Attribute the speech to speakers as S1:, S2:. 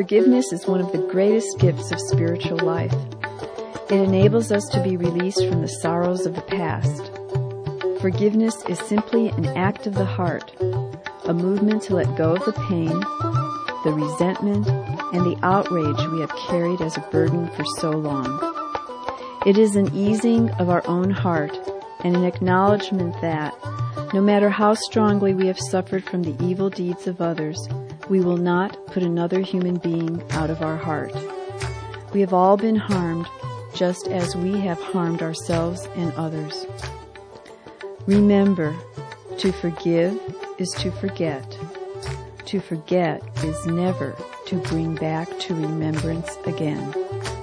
S1: Forgiveness is one of the greatest gifts of spiritual life. It enables us to be released from the sorrows of the past. Forgiveness is simply an act of the heart, a movement to let go of the pain, the resentment, and the outrage we have carried as a burden for so long. It is an easing of our own heart and an acknowledgement that, no matter how strongly we have suffered from the evil deeds of others, we will not put another human being out of our heart. We have all been harmed, just as we have harmed ourselves and others. Remember, to forgive is to forget. To forget is never to bring back to remembrance again.